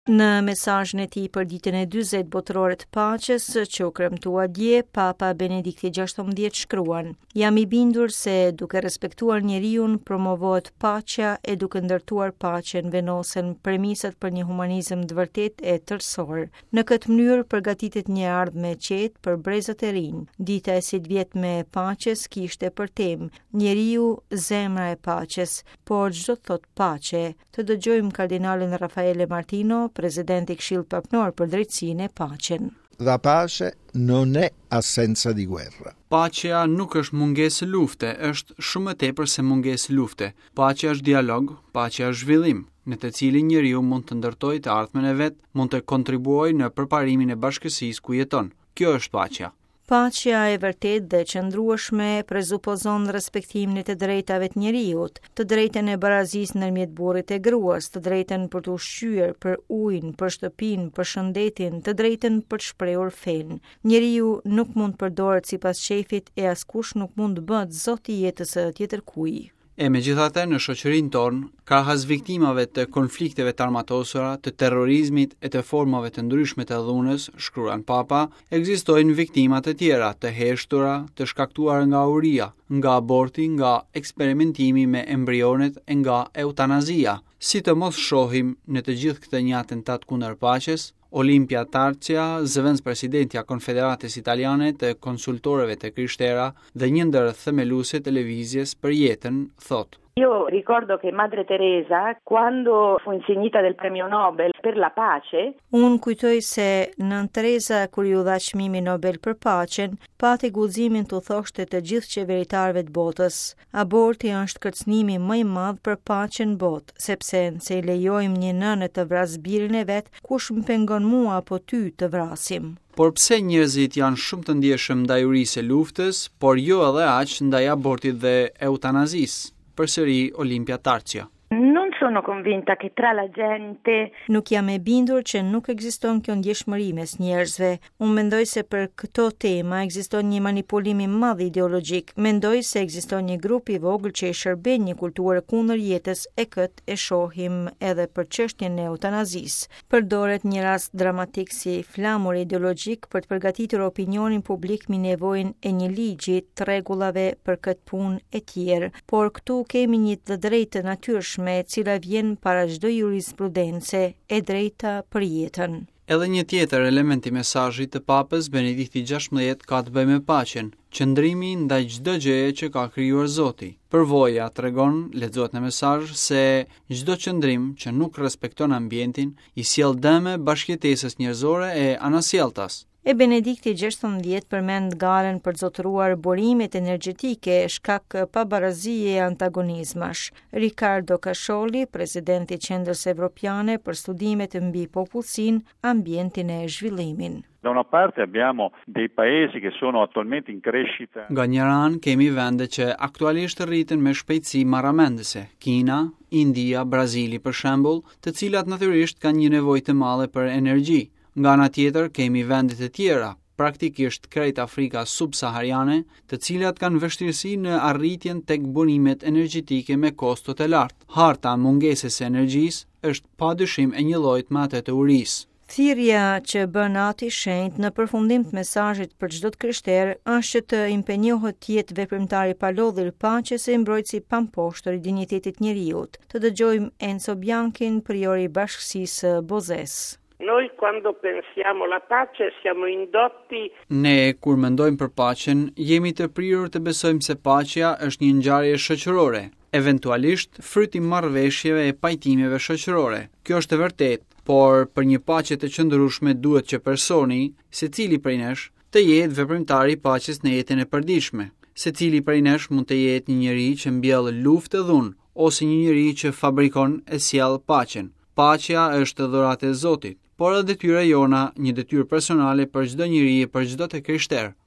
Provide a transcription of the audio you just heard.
Në mesazhin e tij për ditën e 40 botërore të paqes, që u kremtua dje, Papa Benedikti XVI shkruan: "Jam i bindur se duke respektuar njeriun promovohet paqja e duke ndërtuar paqen venosen premisat për një humanizëm të vërtet e tërësor. Në këtë mënyrë përgatitet një ardhmë e qetë për brezat e rinj. Dita e 30 e paqes kishte për temë njeriu, zemra e paqes, por çdo thot paqe." Të dëgjojmë kardinalin Raffaele Martino, presidenti i Këshillit Papnor për drejtsinë e paqen. La pace non è assenza di guerra. Paqja nuk është mungesë lufte, është shumë më tepër se mungesë lufte. Paqja është dialog, paqja është zhvillim, në të cilin njeriu mund të ndërtojë të ardhmen e vet, mund të kontribuojë në përparimin e bashkësisë ku jeton. Kjo është paqja. Paqja e vërtet dhe qëndrueshme prezupozon respektimin e të drejtave të njeriut, të drejtën e barazisë ndërmjet burrit e gruas, të drejtën për të ushqyer, për ujin, për shtëpinë, për shëndetin, të drejtën për të shprehur fen. Njeriu nuk mund përdoret sipas shefit e askush nuk mund të bëhet zot i jetës së tjetërkujt. E megjithatë, në shoqërinë tonë, krahas viktimave të konflikteve të armatosura, të terrorizmit e të formave të ndryshme të dhunës, shkruan Papa, ekzistojnë viktima të tjera, të heshtura, të shkaktuara nga uria, nga aborti, nga eksperimentimi me embrionet e nga eutanazia. Si të mos shohim në të gjithë këtë një atentat kundër paqes, Olimpia Tarcia, zëvendës presidentja Konfederatës Italiane të konsultorëve të krishtera dhe një ndër themeluesit të lëvizjes për jetën, thotë: Io ricordo che Madre Teresa, quando fu insignita del premio Nobel per la pace, Unë kujtoj se Nën Teresa, kur ju dha çmimin Nobel për paqen, pati guximin të thoshte të gjithë qeveritarëve të botës: aborti është kërcënimi më i madh për paqen në botë, sepse nëse i lejojmë një nënë të vrasë birin e vet, kush më pengon mua apo ty të vrasim? Por pse njerëzit janë shumë të ndjeshëm ndaj urisë së luftës, por jo edhe aq ndaj abortit dhe eutanazisë? Përsëri Olimpia Tarcia. non sono convinta che tra la gente Nuk jam e bindur që nuk ekziston kjo ndjeshmëri mes njerëzve. Unë mendoj se për këto tema ekziston një manipulim i madh ideologjik. Mendoj se ekziston një grup i vogël që i shërben një kulturë kundër jetës e këtë e shohim edhe për çështjen e eutanazisë. Përdoret një rast dramatik si flamur ideologjik për të përgatitur opinionin publik mbi nevojën e një ligji të rregullave për këtë punë e tjerë. Por këtu kemi një të drejtë natyrshme e cila vjen para çdo jurisprudence, e drejta për jetën. Edhe një tjetër element i mesazhit të Papës Benedikti XVI ka të bëjë me paqen, qëndrimi ndaj çdo gjëje që ka krijuar Zoti. Përvoja tregon, lexohet në mesazh, se çdo qëndrim që nuk respekton ambientin i sjell dëme bashkëjetesës njerëzore e anasjelltas. E Benedikti XVI përmend galen për të zotëruar burimet energjetike shkak pabarazie e antagonizmash. Riccardo Cascioli, presidenti i Qendrës Evropiane për studimet mbi popullsinë, ambientin e zhvillimin. Da una parte abbiamo dei paesi che sono attualmente in crescita. Nga njëra anë kemi vende që aktualisht rriten me shpejtësi marramendëse, Kina, India, Brazili për shembull, të cilat natyrisht kanë një nevojë të madhe për energji. Nga ana tjetër kemi vende të tjera, praktikisht krejt Afrika subsahariane, të cilat kanë vështirësi në arritjen tek burimet energjetike me kosto të lartë. Harta mungesës së energjisë është padyshim e njëllojt me atë të urisë. Thirrja që bën Ati i Shenjtë në përfundim të mesazhit për çdo të krishterë është që të impenjohet të jetë veprimtar i palodhur paqes e mbrojtësi pamposhtër i dinjitetit njerëzit. Të dëgjojmë Enzo Bianchin, priori i bashkësisë Bozes. Noi quando pensiamo alla pace siamo indotti. Ne kur mendojmë për paqen, jemi të prirur të besojmë se paqja është një ngjarje shoqërore, eventualisht fryt i marrëveshjeve e pajtimeve shoqërore. Kjo është e vërtetë, por për një paqe të qëndrueshme duhet që personi, secili prej nesh, të jetë veprimtar i paqes në jetën e përditshme. Secili prej nesh mund të jetë një njeri që mbjell luftë e dhunë, ose një njeri që fabrikon e sjell paqen. Paqja është dhuratë e Zotit, por edhe detyra jona, një detyrë personale për çdo njeri e për çdo të krishter.